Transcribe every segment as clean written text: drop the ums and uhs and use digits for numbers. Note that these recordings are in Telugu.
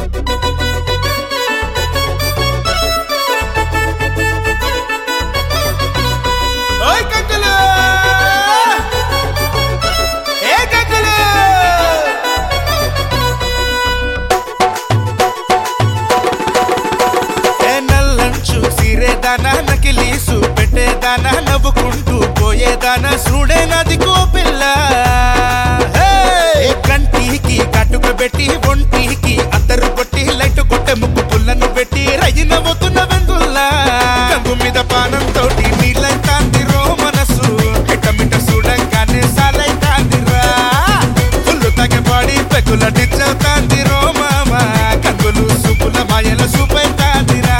నకిలీసు పెట్టేదానా నవ్వుకుంటూ పోయేదానా చూడే నది కోపిల్ల కంటికి కట్టుక పెట్టి ఒంటికి అత్తరు కొట్టి లైట్ కొట్టే ముక్కు పుల్లను పెట్టి రయ్యి నవ్వుతున్న వెందుల్లా కంగు మీద పానంతో నీళ్ళైతాందిరో మనసు ఎట్టమిట చూడంగానే సాలైతాందిరా పుల్లు తగ్గబాడి పెగుల డిచ్చవుతాందిరో మామ కంగులు సూపుల మాయల సూపైతాందిరా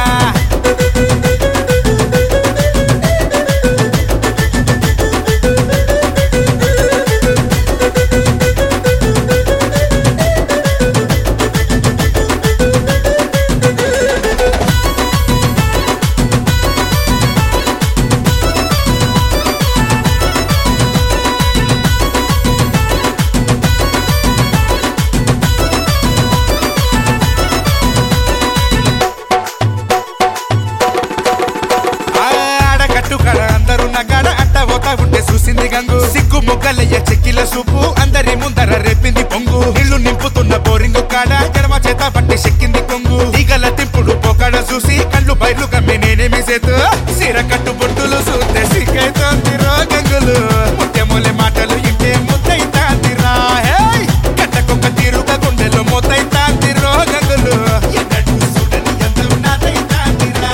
అందరూ నగాడ అట్ట పోతా ఉంటే చూసింది గంగు సిగ్గు మొగ్గలయ్య చెక్కిల సూపు అందరి ముందర రేపింది పొంగు ఇల్లు నింపుతున్న బోరింగు కాడ గడమ చేత పట్టి చెక్కింది కొంగు ఈగల తింపుడు పోకాడ చూసి కళ్ళు బయలు గమ్మి నేనేమి చేతు సీర కట్టు బొట్టులు చూస్తే సిగ్గైతోందిరో గంగులు ముత్యమూలే మాటలు ఇంటే ముద్దైతాందిరా గడ్డకొక్క తీరుగా గుండెలో మొత్తైతాందిరో గంగులు ఎన్నడూ చూడని అందం నాదైతాందిరా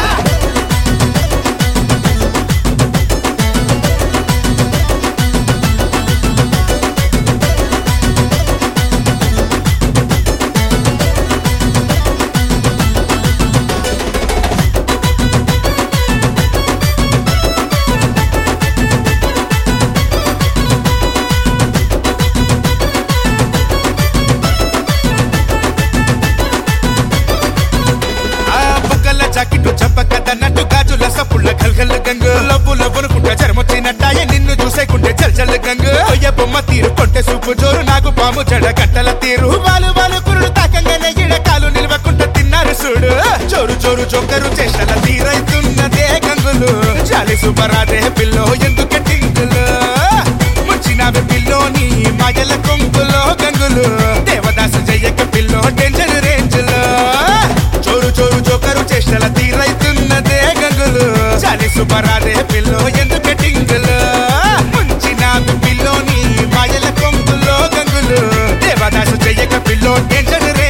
జాకెట్టు చెప్పకదన్నట్టు గాజుల సప్పుళ్ళ గల్గల్ గంగు లవ్వు లవ్వునుకుంటా జరమొచ్చినట్టాయ నిన్ను చూసేకుంటే జల్జల్ గంగు అయ్య బొమ్మ తీరు కొంటే సూపు జోరు నాకు పాము జడ గంటల తీరు వాళ్ళు కురుడు తాకంగానే ఇడకాలు నిలవకుంటా తిన్నారు చూడు చోరు చోరు చోకరు చేష్టల తీరైతున్నదే గంగులు చాలి సుబ్బరాదే పిల్లో ఎందుకే టింగులు ముంచినావే పిల్లోని మాయల కొంగులో గంగులు దేవదాసు జయ్యక పిల్లో డేంజర్ రేంజ్లో చోరు చోరు చోకరు చేష్టల తీరైతున్నదే గంగులు చాలి సుబ్బరాదే పిల్లో ఎందుకే టింగులు ముంచినావే పిల్లోని మాయల కొంగులో గంగులు దేవదాసు జయ్యక పిల్లో డేంజర్